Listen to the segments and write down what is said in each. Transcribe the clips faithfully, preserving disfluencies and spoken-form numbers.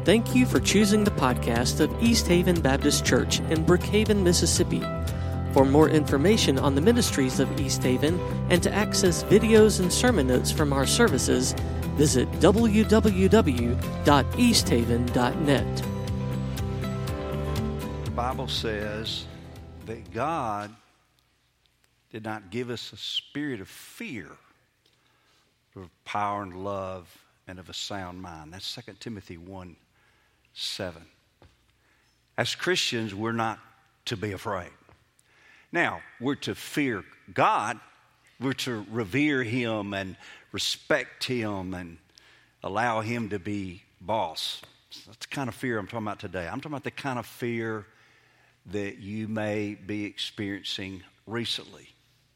Thank you for choosing the podcast of East Haven Baptist Church in Brookhaven, Mississippi. For more information on the ministries of East Haven and to access videos and sermon notes from our services, visit w w w dot east haven dot net. The Bible says that God did not give us a spirit of fear, but of power and love and of a sound mind. That's Second Timothy one seven. As Christians, we're not to be afraid. Now, we're to fear God. We're to revere Him and respect Him and allow Him to be boss. That's the kind of fear I'm talking about today. I'm talking about the kind of fear that you may be experiencing recently.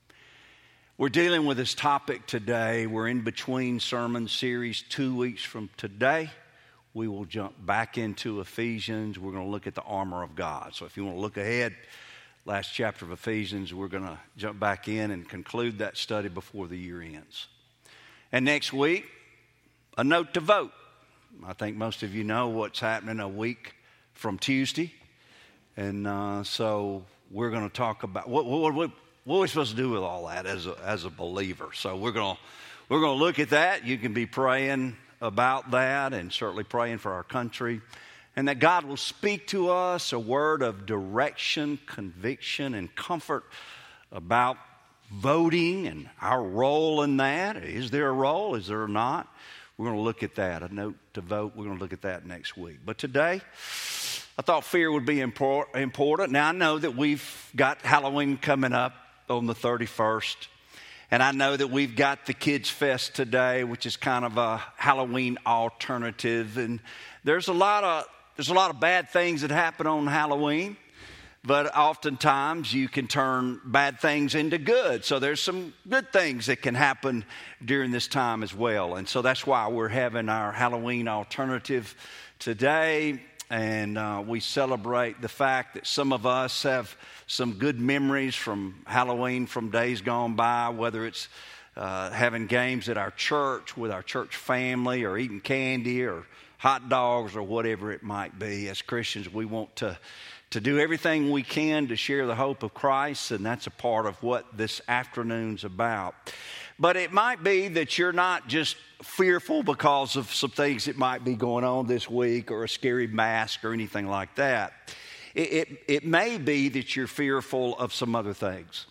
We're dealing with this topic today. We're in between sermon series. Two weeks from today, we will jump back into Ephesians. We're going to look at the armor of God. So if you want to look ahead, last chapter of Ephesians, we're going to jump back in and conclude that study before the year ends. And next week, a note to vote. I think most of you know what's happening a week from Tuesday. And uh, so we're going to talk about what, what, what, what are we supposed to do with all that as a, as a believer. So we're going to we're going to look at that. You can be praying about that and certainly praying for our country. And that God will speak to us a word of direction, conviction, and comfort about voting and our role in that. Is there a role? Is there not? We're going to look at that. A note to vote. We're going to look at that next week. But today, I thought fear would be important. Now, I know that we've got Halloween coming up on the thirty-first. And I know that we've got the Kids Fest today, which is kind of a Halloween alternative. And there's a lot of there's a lot of bad things that happen on Halloween. But oftentimes you can turn bad things into good. So there's some good things that can happen during this time as well. And so that's why we're having our Halloween alternative today. And uh, we celebrate the fact that some of us have some good memories from Halloween from days gone by, whether it's uh, having games at our church with our church family or eating candy or hot dogs or whatever it might be. As Christians, we want to, to do everything we can to share the hope of Christ, and that's a part of what this afternoon's about. But it might be that you're not just fearful because of some things that might be going on this week or a scary mask or anything like that. It, it, it may be that you're fearful of some other things.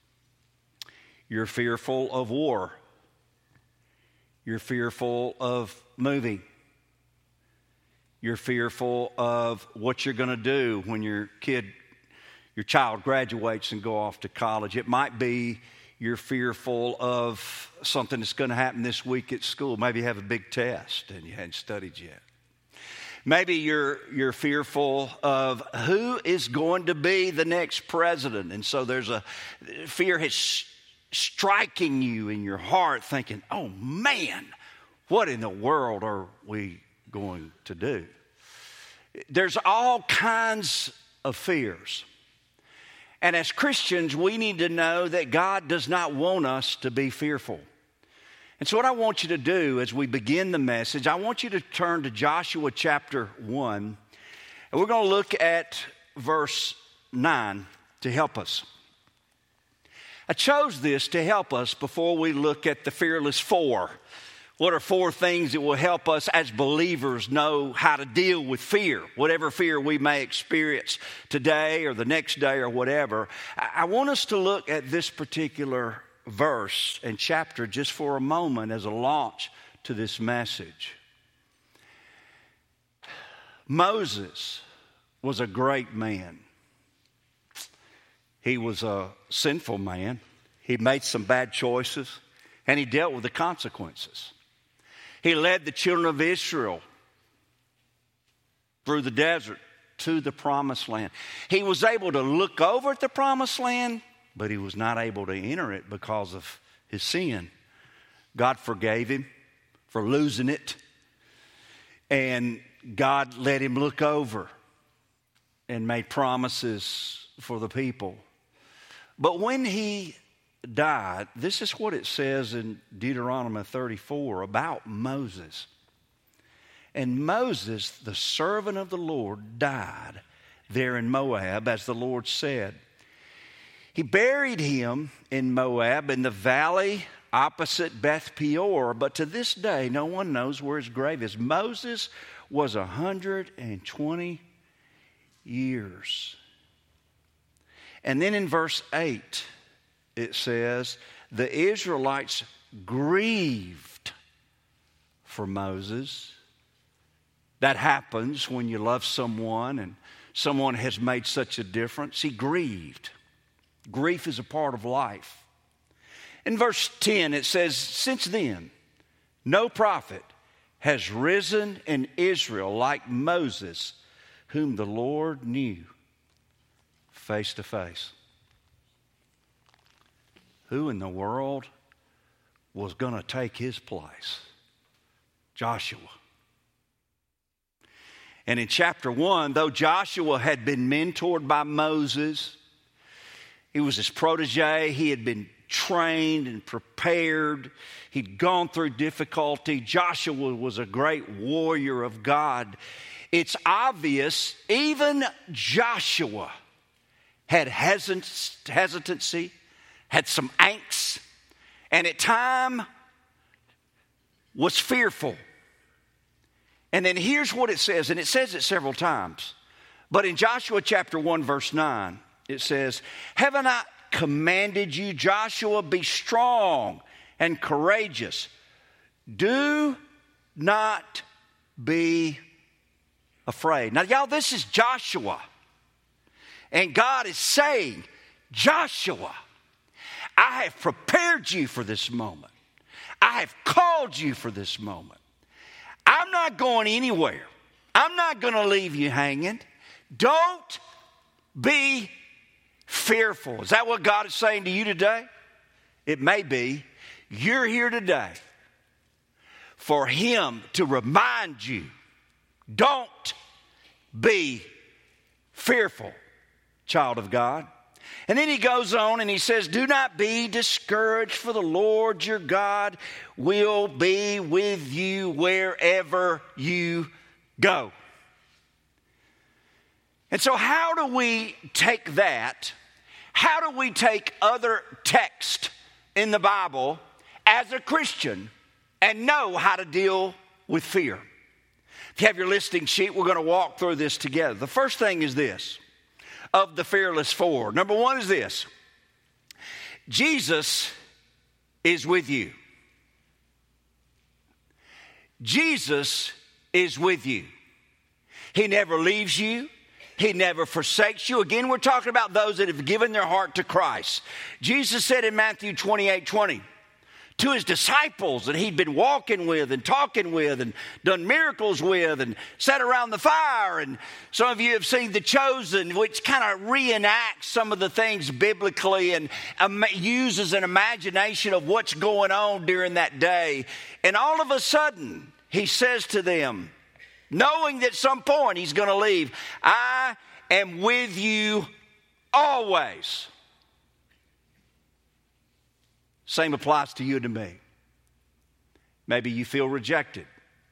You're fearful of war. You're fearful of moving. You're fearful of what you're going to do when your kid, your child graduates and go off to college. It might be you're fearful of something that's going to happen this week at school. Maybe you have a big test and you hadn't studied yet. Maybe you're you're fearful of who is going to be the next president. And so there's a fear is striking you in your heart thinking, oh man, what in the world are we going to do? There's all kinds of fears. And as Christians, we need to know that God does not want us to be fearful. And so what I want you to do as we begin the message, I want you to turn to Joshua chapter one. And we're going to look at verse nine to help us. I chose this to help us before we look at the fearless four. What are four things that will help us as believers know how to deal with fear, whatever fear we may experience today or the next day or whatever? I want us to look at this particular verse and chapter just for a moment as a launch to this message. Moses was a great man. He was a sinful man. He made some bad choices, and he dealt with the consequences. He led the children of Israel through the desert to the promised land. He was able to look over at the promised land, but he was not able to enter it because of his sin. God forgave him for losing it, and God let him look over and made promises for the people. But when he died, this is what it says in Deuteronomy thirty-four about Moses. And Moses, the servant of the Lord, died there in Moab, as the Lord said. He buried him in Moab in the valley opposite Beth Peor, but to this day no one knows where his grave is. Moses was one hundred twenty years. And then in verse eight it says, the Israelites grieved for Moses. That happens when you love someone and someone has made such a difference. He grieved. Grief is a part of life. In verse ten it says, since then, no prophet has risen in Israel like Moses, whom the Lord knew face to face. Who in the world was going to take his place? Joshua. And in chapter one, though Joshua had been mentored by Moses, he was his protege, he had been trained and prepared, he'd gone through difficulty. Joshua was a great warrior of God. It's obvious even Joshua had hesitancy, had some angst, and at times was fearful. And then here's what it says, and it says it several times. But in Joshua chapter one, verse nine, it says, haven't I commanded you, Joshua, be strong and courageous. Do not be afraid. Now, y'all, this is Joshua. And God is saying, Joshua, I have prepared you for this moment. I have called you for this moment. I'm not going anywhere. I'm not going to leave you hanging. Don't be fearful. Is that what God is saying to you today? It may be. You're here today for Him to remind you, don't be fearful, child of God. And then he goes on and he says, do not be discouraged, for the Lord your God will be with you wherever you go. And so how do we take that? How do we take other texts in the Bible as a Christian and know how to deal with fear? If you have your listing sheet, we're going to walk through this together. The first thing is this, of the fearless four. Number one is this: Jesus is with you. Jesus is with you. He never leaves you. He never forsakes you. Again, we're talking about those that have given their heart to Christ. Jesus said in Matthew twenty-eight twenty to his disciples that he'd been walking with and talking with and done miracles with and sat around the fire. And some of you have seen The Chosen, which kind of reenacts some of the things biblically and um, uses an imagination of what's going on during that day. And all of a sudden, he says to them, knowing that at some point he's going to leave, I am with you always. Same applies to you and to me. Maybe you feel rejected.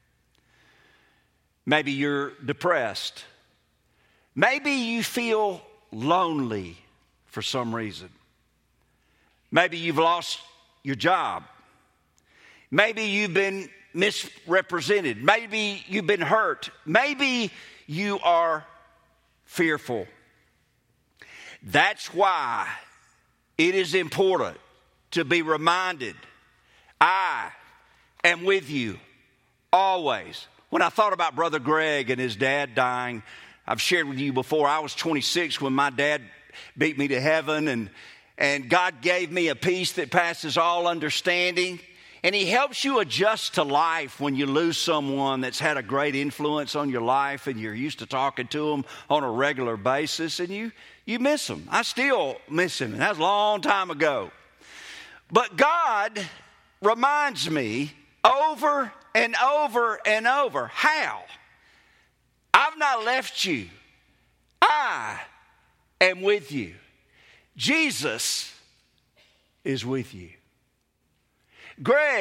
Maybe you're depressed. Maybe you feel lonely for some reason. Maybe you've lost your job. Maybe you've been misrepresented. Maybe you've been hurt. Maybe you are fearful. That's why it is important to be reminded, I am with you always. When I thought about Brother Greg and his dad dying, I've shared with you before, I was twenty-six when my dad beat me to heaven, and, and God gave me a peace that passes all understanding. And He helps you adjust to life when you lose someone that's had a great influence on your life and you're used to talking to them on a regular basis, and you, you miss them. I still miss him, and that was a long time ago. But God reminds me over and over and over, how? I've not left you. I am with you. Jesus is with you. Greg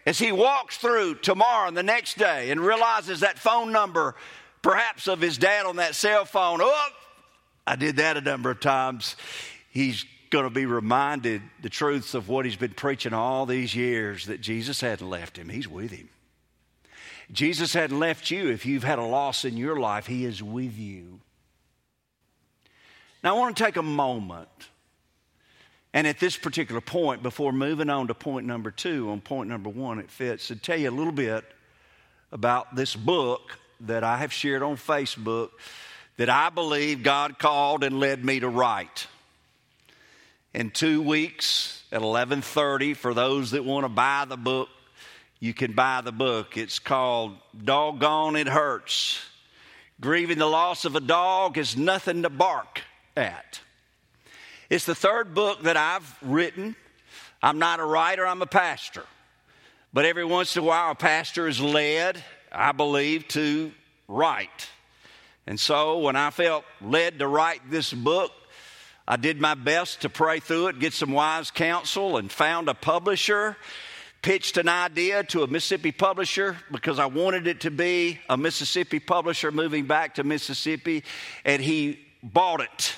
as he walks through tomorrow and the next day and realizes that phone number, perhaps of his dad on that cell phone, oh, I did that a number of times, he's going to be reminded the truths of what he's been preaching all these years, that Jesus hadn't left him. He's with him. Jesus hadn't left you. If you've had a loss in your life, he is with you. Now, I want to take a moment, and at this particular point, before moving on to point number two, on point number one, it fits, to tell you a little bit about this book that I have shared on Facebook that I believe God called and led me to write. In two weeks at eleven thirty, for those that want to buy the book, you can buy the book. It's called Doggone It Hurts. Grieving the loss of a dog is nothing to bark at. It's the third book that I've written. I'm not a writer, I'm a pastor. But every once in a while, a pastor is led, I believe, to write. And so when I felt led to write this book, I did my best to pray through it, get some wise counsel, and found a publisher, pitched an idea to a Mississippi publisher because I wanted it to be a Mississippi publisher moving back to Mississippi, and he bought it.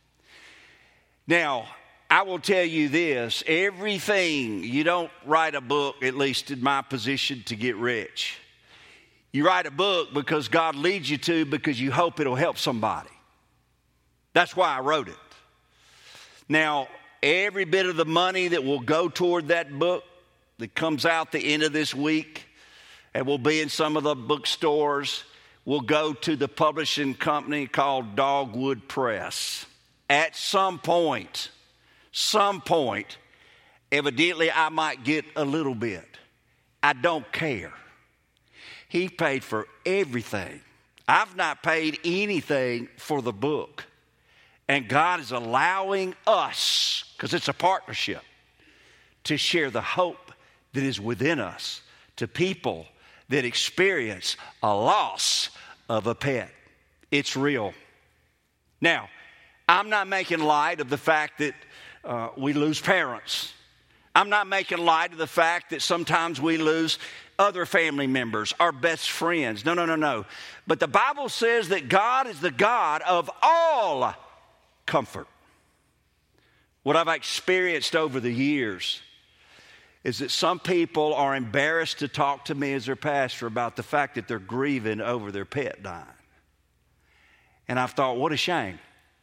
Now, I will tell you this, everything, you don't write a book, at least in my position, to get rich. You write a book because God leads you to, because you hope it'll help somebody. That's why I wrote it. Now, every bit of the money that will go toward that book that comes out the end of this week and will be in some of the bookstores will go to the publishing company called Dogwood Press. At some point, some point, evidently I might get a little bit. I don't care. He paid for everything. I've not paid anything for the book. And God is allowing us, because it's a partnership, to share the hope that is within us to people that experience a loss of a pet. It's real. Now, I'm not making light of the fact that uh, we lose parents. I'm not making light of the fact that sometimes we lose other family members, our best friends. No, no, no, no. But the Bible says that God is the God of all comfort. What I've experienced over the years is that some people are embarrassed to talk to me as their pastor about the fact that they're grieving over their pet dying. And I've thought, what a shame.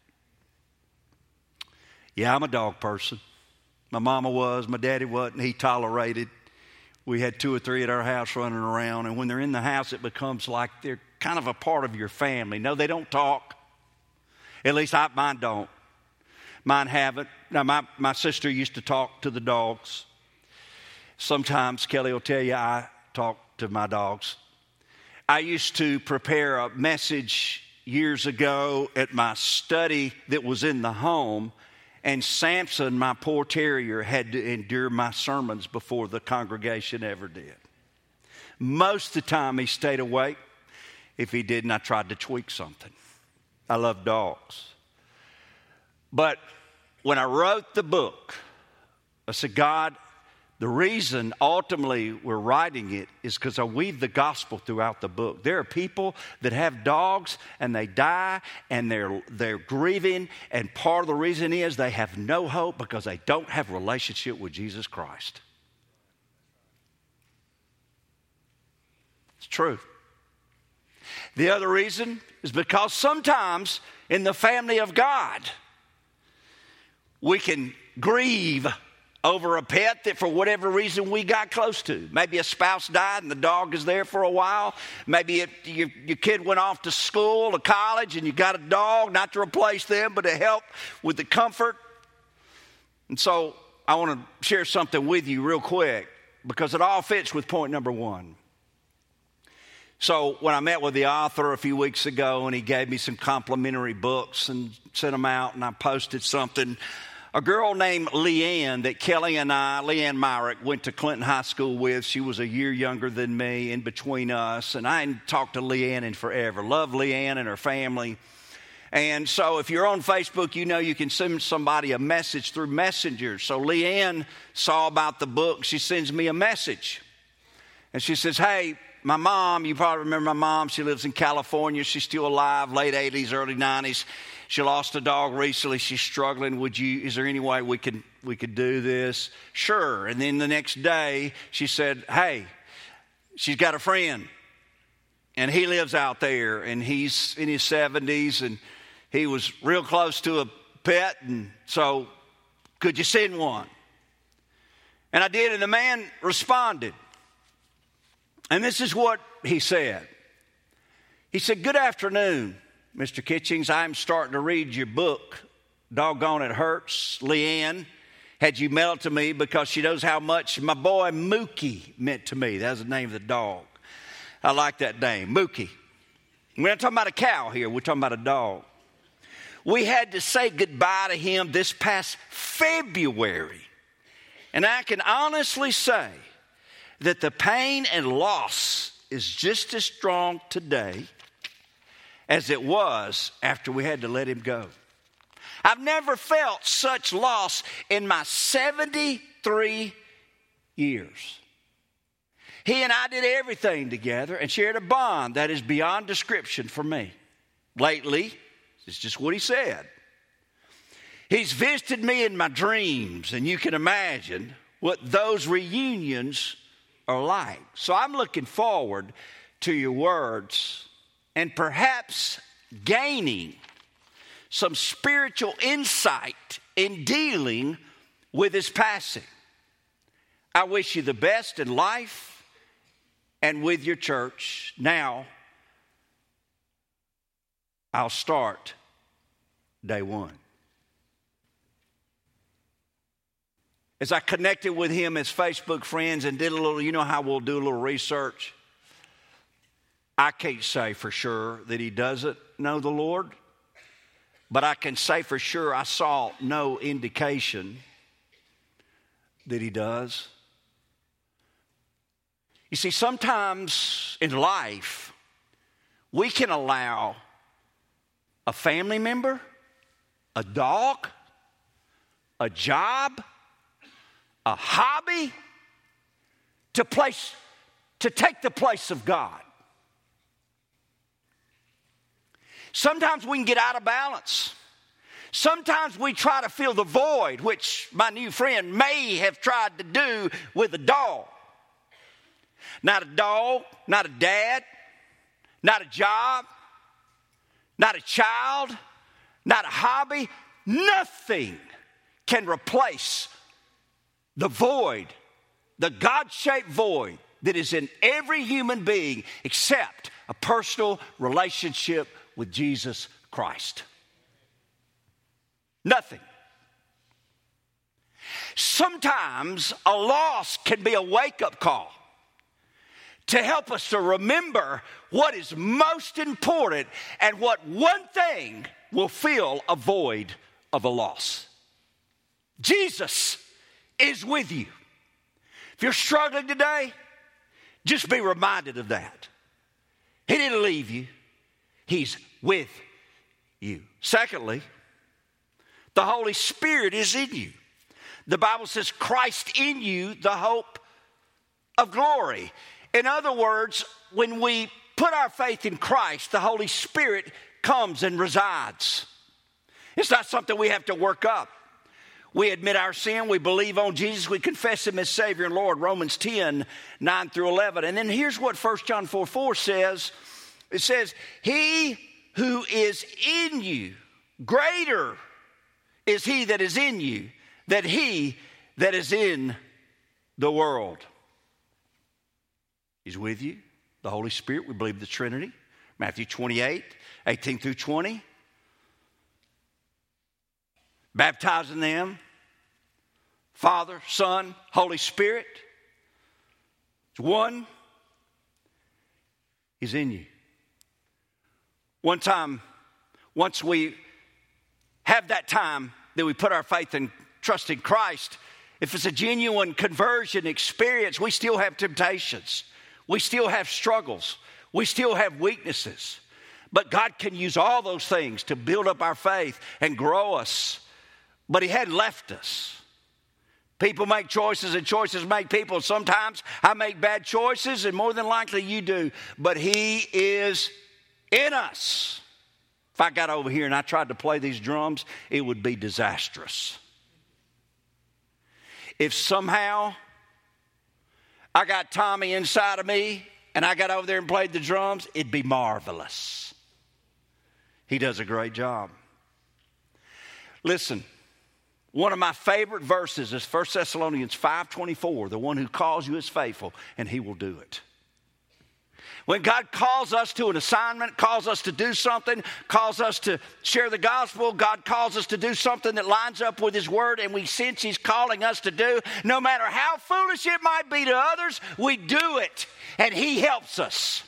Yeah, I'm a dog person. My mama was, my daddy wasn't. He tolerated. We had two or three at our house running around. And when they're in the house, it becomes like they're kind of a part of your family. No, they don't talk. At least I, mine don't. Mine haven't. Now, my, my sister used to talk to the dogs. Sometimes Kelly will tell you I talk to my dogs. I used to prepare a message years ago at my study that was in the home, and Samson, my poor terrier, had to endure my sermons before the congregation ever did. Most of the time he stayed awake. If he didn't, I tried to tweak something. I love dogs. But when I wrote the book, I said, God, the reason ultimately we're writing it is because I weave the gospel throughout the book. There are people that have dogs and they die and they're, they're grieving, and part of the reason is they have no hope because they don't have a relationship with Jesus Christ. It's true. The other reason is because sometimes in the family of God, we can grieve over a pet that for whatever reason we got close to. Maybe a spouse died and the dog is there for a while. Maybe it, your, your kid went off to school, to college, and you got a dog, not to replace them, but to help with the comfort. And so I want to share something with you real quick because it all fits with point number one. So when I met with the author a few weeks ago and he gave me some complimentary books and sent them out, and I posted something, a girl named Leanne that Kelly and I, Leanne Myrick, went to Clinton High School with. She was a year younger than me in between us, and I hadn't talked to Leanne in forever. Love Leanne and her family. And so if you're on Facebook, you know you can send somebody a message through Messenger. So Leanne saw about the book. She sends me a message. And she says, hey, my mom, you probably remember my mom. She lives in California. She's still alive, late eighties, early nineties. She lost a dog recently. She's struggling. Would you, is there any way we could, we could do this? Sure. And then the next day, she said, hey, she's got a friend. And he lives out there. And he's in his seventies. And he was real close to a pet. And so, could you send one? And I did. And the man responded. And this is what he said. He said, good afternoon, Mister Kitchings. I'm starting to read your book, Doggone It Hurts. Leanne had you mail it to me because she knows how much my boy Mookie meant to me. That was the name of the dog. I like that name, Mookie. We're not talking about a cow here. We're talking about a dog. We had to say goodbye to him this past February. And I can honestly say that the pain and loss is just as strong today as it was after we had to let him go. I've never felt such loss in my seventy-three years. He and I did everything together and shared a bond that is beyond description for me. Lately, it's just what he said. He's visited me in my dreams, and you can imagine what those reunions are like. So I'm looking forward to your words and perhaps gaining some spiritual insight in dealing with his passing. I wish you the best in life and with your church. Now, I'll start day one. As I connected with him as Facebook friends and did a little, you know how we'll do a little research? I can't say for sure that he doesn't know the Lord, but I can say for sure I saw no indication that he does. You see, sometimes in life, we can allow a family member, a dog, a job, a hobby to place, to take the place of God. Sometimes we can get out of balance. Sometimes we try to fill the void, which my new friend may have tried to do with a dog. Not a dog, not a dad, not a job, not a child, not a hobby. Nothing can replace the void, the God-shaped void that is in every human being except a personal relationship with Jesus Christ. Nothing. Sometimes a loss can be a wake-up call to help us to remember what is most important and what one thing will fill a void of a loss. Jesus is with you. If you're struggling today, just be reminded of that. He didn't leave you. He's with you. Secondly, the Holy Spirit is in you. The Bible says Christ in you, the hope of glory. In other words, when we put our faith in Christ, the Holy Spirit comes and resides. It's not something we have to work up. We admit our sin, we believe on Jesus, we confess him as Savior and Lord, Romans ten, nine through eleven. And then here's what First John four, four says. It says, he who is in you, greater is he that is in you than he that is in the world. He's with you, the Holy Spirit. We believe the Trinity. Matthew twenty-eight, eighteen through twenty. Baptizing them, Father, Son, Holy Spirit. It's one. He's in you. One time, once we have that time that we put our faith and trust in Christ, if it's a genuine conversion experience, we still have temptations. We still have struggles. We still have weaknesses. But God can use all those things to build up our faith and grow us. But he hadn't left us. People make choices and choices make people. Sometimes I make bad choices and more than likely you do. But He is in us. If I got over here and I tried to play these drums, it would be disastrous. If somehow I got Tommy inside of me and I got over there and played the drums, it'd be marvelous. He does a great job. Listen, one of my favorite verses is First Thessalonians five twenty-four. The one who calls you is faithful, and He will do it. When God calls us to an assignment, calls us to do something, calls us to share the gospel, God calls us to do something that lines up with His word, and we sense He's calling us to do, no matter how foolish it might be to others, we do it, and He helps us.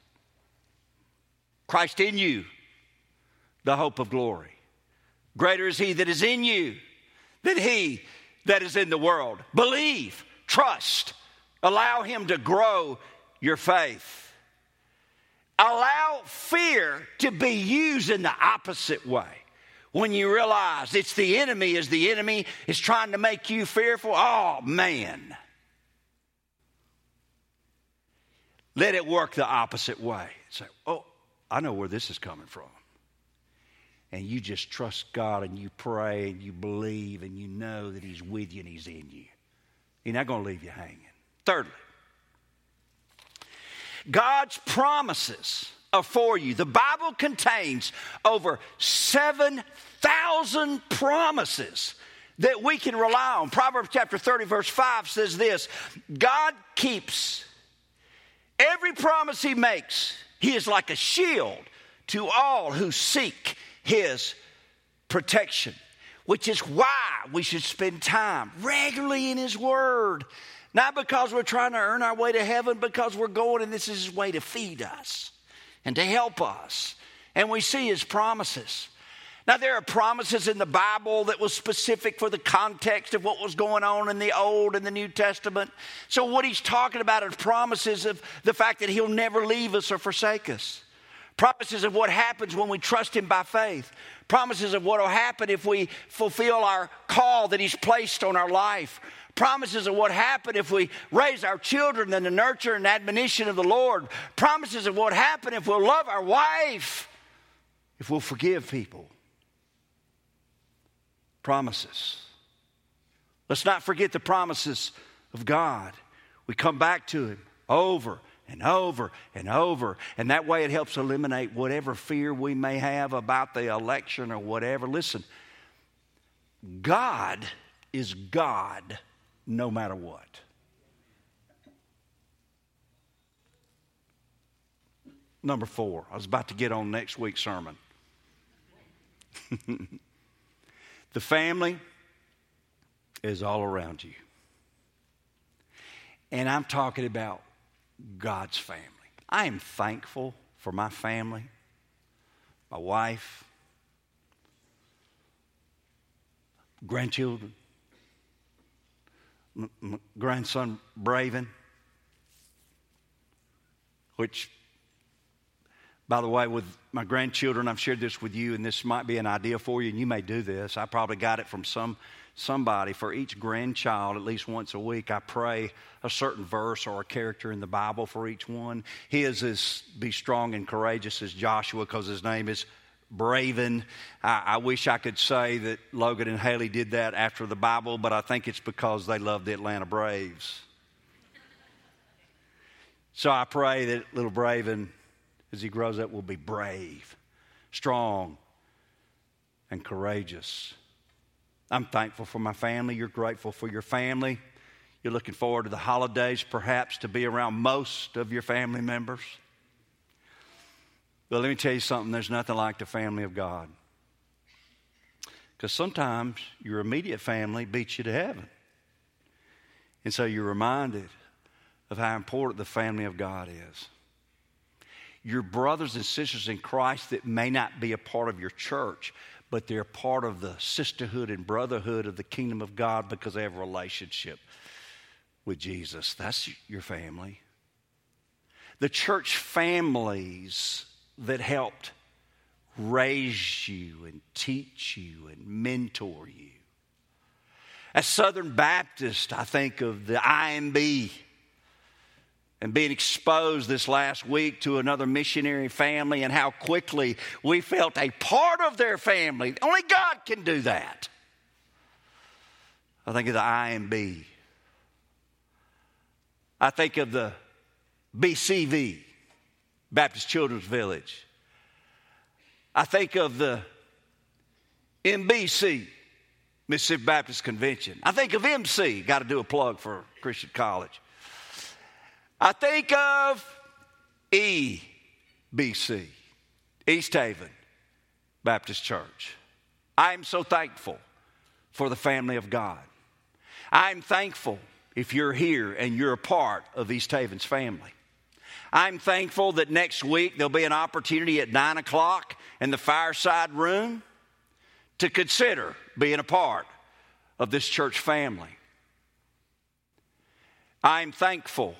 Christ in you, the hope of glory. Greater is He that is in you than he that is in the world. Believe, trust, allow Him to grow your faith. Allow fear to be used in the opposite way. When you realize it's the enemy, is the enemy is trying to make you fearful, oh man. Let it work the opposite way. Say, oh, I know where this is coming from. And you just trust God and you pray and you believe and you know that He's with you and He's in you. He's not going to leave you hanging. Thirdly, God's promises are for you. The Bible contains over seven thousand promises that we can rely on. Proverbs chapter thirty verse five says this, God keeps every promise He makes. He is like a shield to all who seek His protection, which is why we should spend time regularly in His Word. Not because we're trying to earn our way to heaven, because we're going and this is His way to feed us and to help us. And we see His promises. Now, there are promises in the Bible that was specific for the context of what was going on in the Old and the New Testament. So what He's talking about are promises of the fact that He'll never leave us or forsake us. Promises of what happens when we trust Him by faith. Promises of what will happen if we fulfill our call that He's placed on our life. Promises of what happen if we raise our children in the nurture and admonition of the Lord. Promises of what happen if we'll love our wife, if we'll forgive people. Promises. Let's not forget the promises of God. We come back to Him over and over and over. And that way it helps eliminate whatever fear we may have about the election or whatever. Listen, God is God no matter what. Number four, I was about to get on next week's sermon. The family is all around you. And I'm talking about God's family. I am thankful for my family, my wife, grandchildren, m- m- grandson Braven, which, by the way, with my grandchildren, I've shared this with you, and this might be an idea for you, and you may do this. I probably got it from some somebody. For each grandchild, at least once a week, I pray a certain verse or a character in the Bible for each one. His is be strong and courageous as Joshua, because his name is Braven. I, I wish I could say that Logan and Haley did that after the Bible, but I think it's because they love the Atlanta Braves. So I pray that little Braven, as he grows up, will be brave, strong, and courageous. I'm thankful for my family. You're grateful for your family. You're looking forward to the holidays, perhaps, to be around most of your family members. But let me tell you something. There's nothing like the family of God. Because sometimes your immediate family beats you to heaven. And so you're reminded of how important the family of God is. Your brothers and sisters in Christ that may not be a part of your church, but they're part of the sisterhood and brotherhood of the kingdom of God because they have a relationship with Jesus. That's your family. The church families that helped raise you and teach you and mentor you. As Southern Baptist, I think of the I M B and being exposed this last week to another missionary family and how quickly we felt a part of their family. Only God can do that. I think of the I M B. I think of the B C V, Baptist Children's Village. I think of the M B C, Mississippi Baptist Convention. I think of M C, got to do a plug for Christian College. I think of E B C, East Haven Baptist Church. I am so thankful for the family of God. I'm thankful if you're here and you're a part of East Haven's family. I'm thankful that next week there'll be an opportunity at nine o'clock in the fireside room to consider being a part of this church family. I'm thankful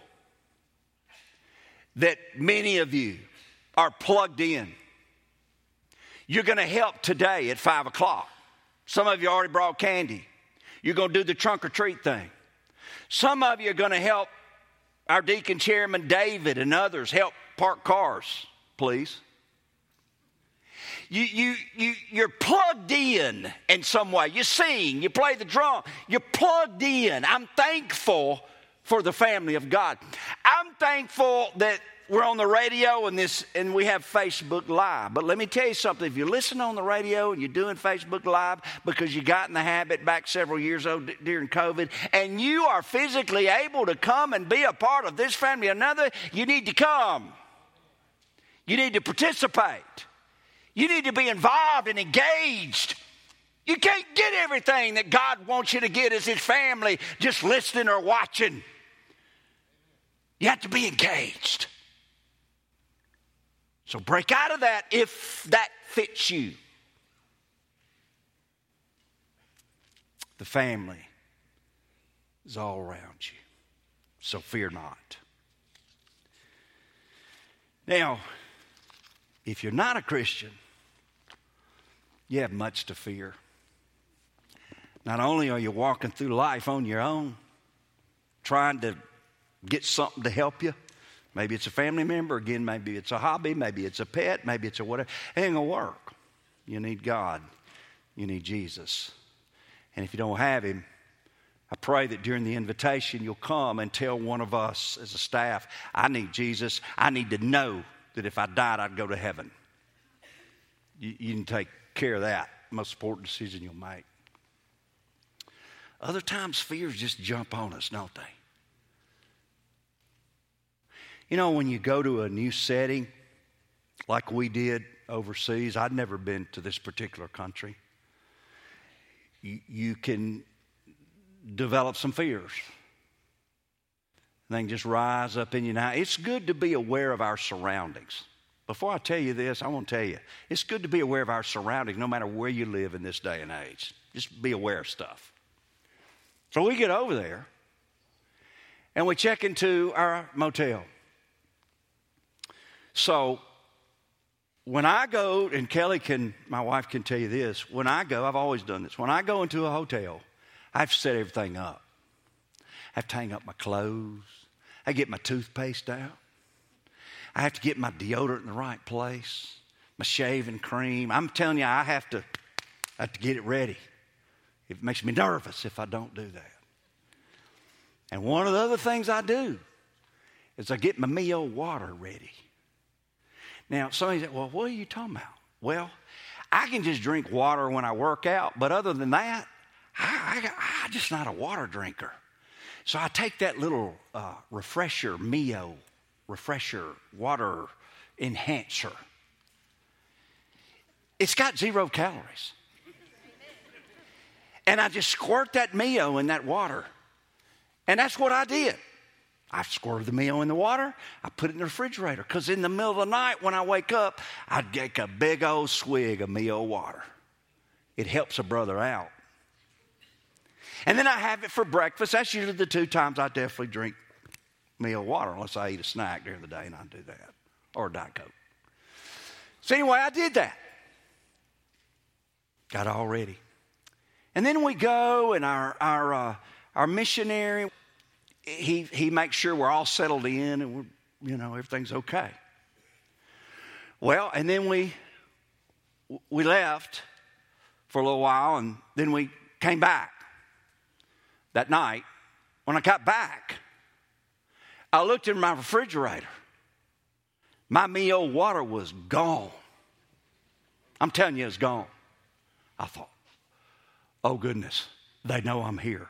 that many of you are plugged in. You're going to help today at five o'clock. Some of you already brought candy. You're going to do the trunk or treat thing. Some of you are going to help our deacon chairman David and others help park cars, please. You, you, you, you're plugged in in some way. You sing, you play the drum, you're plugged in. I'm thankful for the family of God. I'm thankful that we're on the radio and this, and we have Facebook Live. But let me tell you something. If you listen on the radio and you're doing Facebook Live because you got in the habit back several years ago d- during COVID, and you are physically able to come and be a part of this family or another, you need to come. You need to participate. You need to be involved and engaged. You can't get everything that God wants you to get as His family just listening or watching. You have to be engaged. So break out of that if that fits you. The family is all around you, so fear not. Now, if you're not a Christian, you have much to fear. Not only are you walking through life on your own, trying to get something to help you. Maybe it's a family member. Again, maybe it's a hobby. Maybe it's a pet. Maybe it's a whatever. It ain't going to work. You need God. You need Jesus. And if you don't have Him, I pray that during the invitation you'll come and tell one of us as a staff, I need Jesus. I need to know that if I died, I'd go to heaven. You, you can take care of that. Most important decision you'll make. Other times fears just jump on us, don't they? You know, when you go to a new setting, like we did overseas, I'd never been to this particular country. You, you can develop some fears. They can just rise up in you. Now, it's good to be aware of our surroundings. Before I tell you this, I want to tell you, it's good to be aware of our surroundings no matter where you live in this day and age. Just be aware of stuff. So we get over there, and we check into our motel. So when I go, and Kelly can, my wife can tell you this, when I go, I've always done this. When I go into a hotel, I have to set everything up. I have to hang up my clothes. I get my toothpaste out. I have to get my deodorant in the right place, my shaving cream. I'm telling you, I have to, I have to get it ready. It makes me nervous if I don't do that. And one of the other things I do is I get my Mio water ready. Now, somebody said, well, what are you talking about? Well, I can just drink water when I work out, but other than that, I, I, I'm just not a water drinker. So I take that little uh, refresher, Mio refresher, water enhancer. It's got zero calories. And I just squirt that Mio in that water. And that's what I did. I squirted the Mio in the water. I put it in the refrigerator. Because in the middle of the night when I wake up, I'd take a big old swig of Mio water. It helps a brother out. And then I have it for breakfast. That's usually the two times I definitely drink Mio water, unless I eat a snack during the day, and I do that. Or a Diet Coke. So anyway, I did that. Got all ready. And then we go, and our our uh, our missionary, he he makes sure we're all settled in, and we're, you know, everything's okay. Well, and then we we left for a little while, and then we came back that night. When I got back, I looked in my refrigerator. My meal water was gone. I'm telling you, it's gone. I thought, oh goodness, they know I'm here.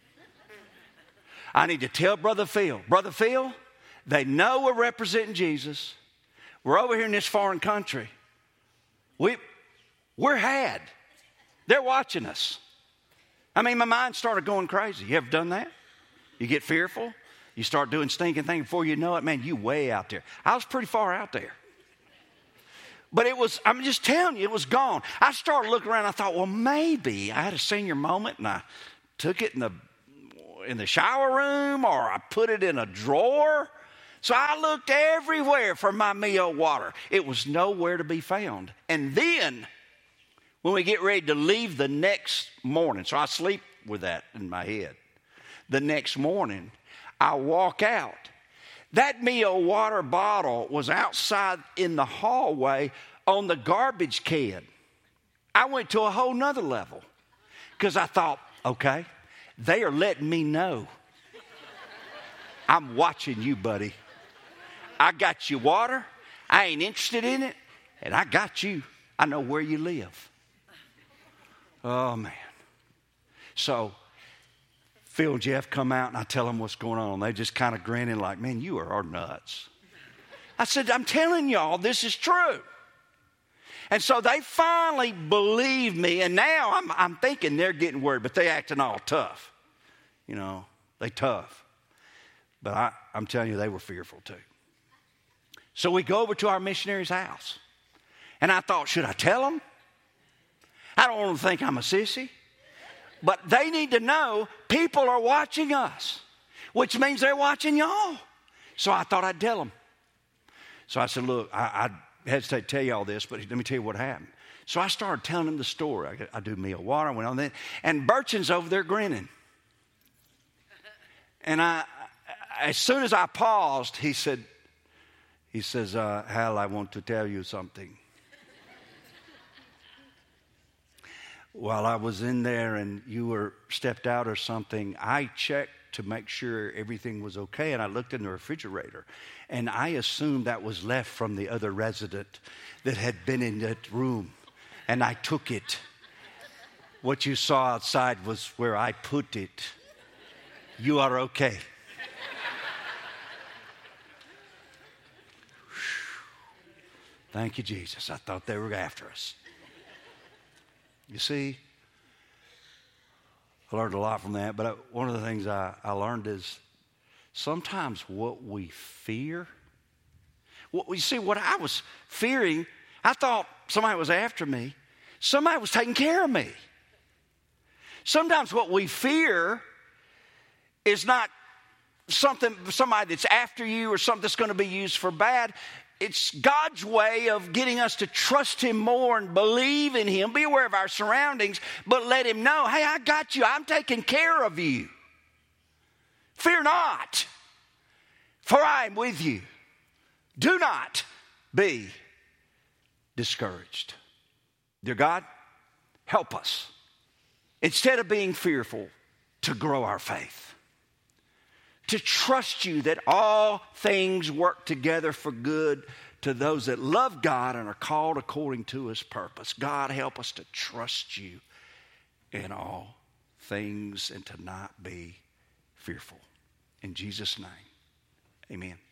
I need to tell Brother Phil. Brother Phil, they know we're representing Jesus. We're over here in this foreign country. We, we're had. They're watching us. I mean, my mind started going crazy. You ever done that? You get fearful. You start doing stinking things before you know it. Man, you way out there. I was pretty far out there. But it was, I'm just telling you, it was gone. I started looking around. I thought, well, maybe I had a senior moment and I took it in the in the shower room, or I put it in a drawer. So I looked everywhere for my meal water. It was nowhere to be found. And then when we get ready to leave the next morning, so I sleep with that in my head. The next morning, I walk out. That meal water bottle was outside in the hallway on the garbage can. I went to a whole nother level because I thought, okay, they are letting me know. I'm watching you, buddy. I got you water. I ain't interested in it. And I got you. I know where you live. Oh, man. So Phil and Jeff come out, and I tell them what's going on. They just kind of grinning like, man, you are nuts. I said, I'm telling y'all, this is true. And so they finally believed me, and now I'm, I'm thinking they're getting worried, but they acting all tough. You know, they tough. But I, I'm telling you, they were fearful too. So we go over to our missionary's house. And I thought, should I tell them? I don't want them to think I'm a sissy. But they need to know people are watching us, which means they're watching y'all. So I thought I'd tell them. So I said, look, I, I hesitate to tell you all this, but let me tell you what happened. So I started telling them the story. I, I do meal water. I went on there. And Burchin's over there grinning. And I, as soon as I paused, he said, he says, uh, Hal, I want to tell you something. While I was in there and you were stepped out or something, I checked to make sure everything was okay, and I looked in the refrigerator, and I assumed that was left from the other resident that had been in that room, and I took it. What you saw outside was where I put it. You are okay. Thank you, Jesus. I thought they were after us. You see, I learned a lot from that, but I, one of the things I, I learned is sometimes what we fear, what, you see, what I was fearing, I thought somebody was after me. Somebody was taking care of me. Sometimes what we fear is not something, somebody that's after you or something that's going to be used for bad. It's God's way of getting us to trust Him more and believe in Him, be aware of our surroundings, but let Him know, hey, I got you. I'm taking care of you. Fear not, for I am with you. Do not be discouraged. Dear God, help us, instead of being fearful, to grow our faith, to trust you that all things work together for good to those that love God and are called according to His purpose. God, help us to trust you in all things and to not be fearful. In Jesus' name, amen.